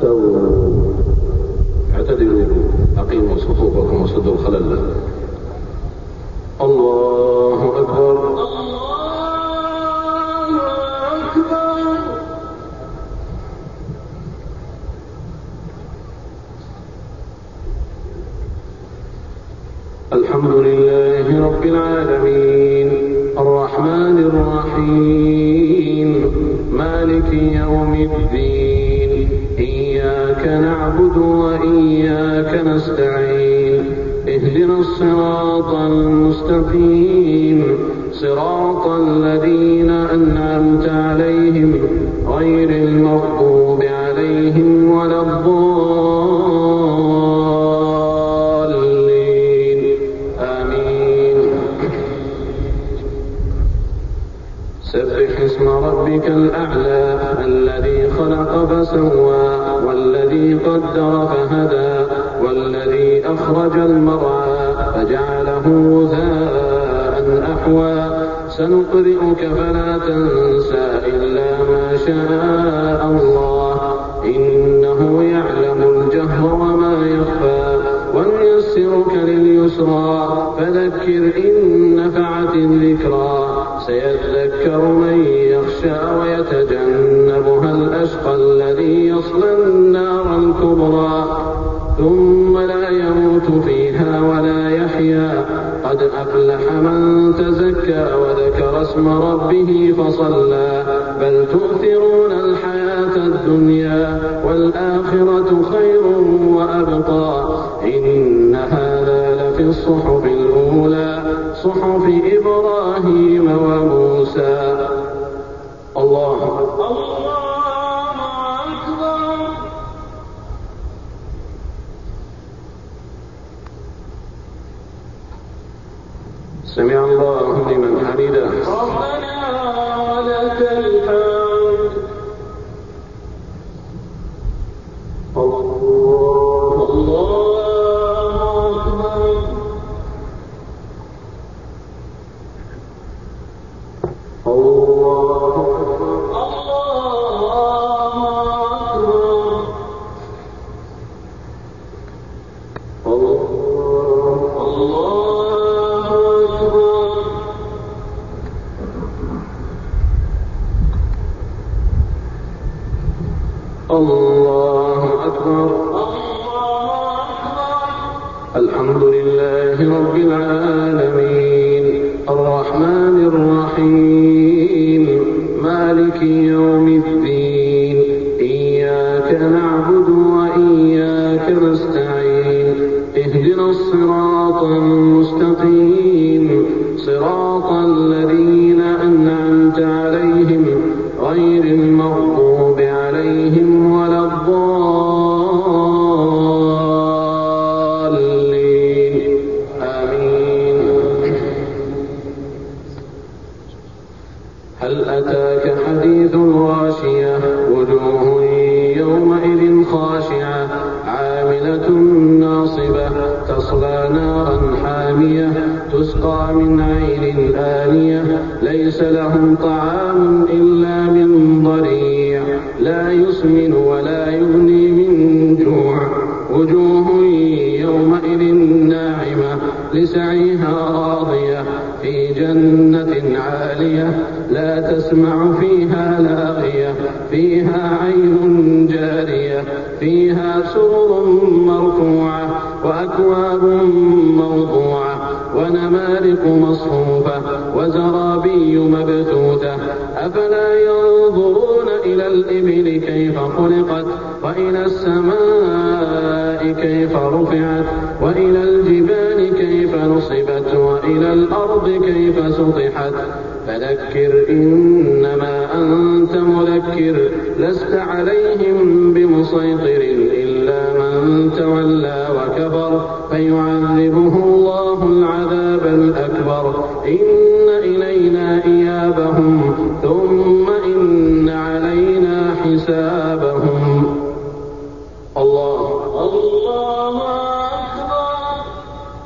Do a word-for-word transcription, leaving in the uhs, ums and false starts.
استووا اعتدلوا أقيموا صفوفكم وسدوا الخلل. الله أكبر. الحمد لله رب العالمين الرحمن الرحيم مالك يوم الدين إياك نعبد وإياك نستعين اهدنا الصراط المستقيم صراط الذين أنعمت عليهم غير المغضوب عليهم ولا الضالين آمين. سبح اسم ربك الأعلى الذي خلق فسوى والذي قدر فهدى والذي أخرج المرعى فجعله غثاء أحوى سنقرئك فلا تنسى إلا ما شاء الله إنه يعلم الجهر وما يخفى ونيسرك لليسرى فذكر إن نفعت الذكرى سيذكر من يخشى ويتجنبها الأشقى الذي يصلى النار الكبرى ثم لا يموت فيها ولا يحيا قد أفلح من تزكى وذكر اسم ربه فصلى بل تؤثرون الحياة الدنيا والآخرة خير وأبقى إن هذا لفي الصحف الأولى صحف إبراهيم وموسى. الله سمع الله لمن حمده ربنا ولك الحمد. الله الله أكبر. الله أكبر. الله الله أكبر. الحمد لله رب العالمين الرحمن الرحيم مالك يوم الدين إياك نعبد وإياك نستعين اهدنا الصراط المستقيم صراط الذين أنعمت عليهم غير المغضوب عليهم ولا الضالين آمين. هل أتاك حديث الغاشية وجوه يومئذ خاشعة عاملة ناصبة تصلى نارا حامية تسقى من عين آنية ليس لهم طعام إلا من ضريع لا يسمن ولا يغني من جوع وجوه يومئذ ناعمة لسعيها راضية في جنة عالية لا تسمع فيها لاغية فيها عين جارية فيها سرر مرفوعة وأكواب موضوعة ونمارق مصفوفة وزرابي مبثوثة أفلا ينظرون إلى الإبل كيف خلقت وإلى السماء كيف رفعت وإلى الجبال كيف نصبت وإلى الأرض كيف سطحت فذكر إنما أنت مذكر لست عليهم بمسيطر إلا من تولى وكفر فيعذبه الله العذاب الأكبر إن إلينا إيابهم ثم إن علينا حسابهم.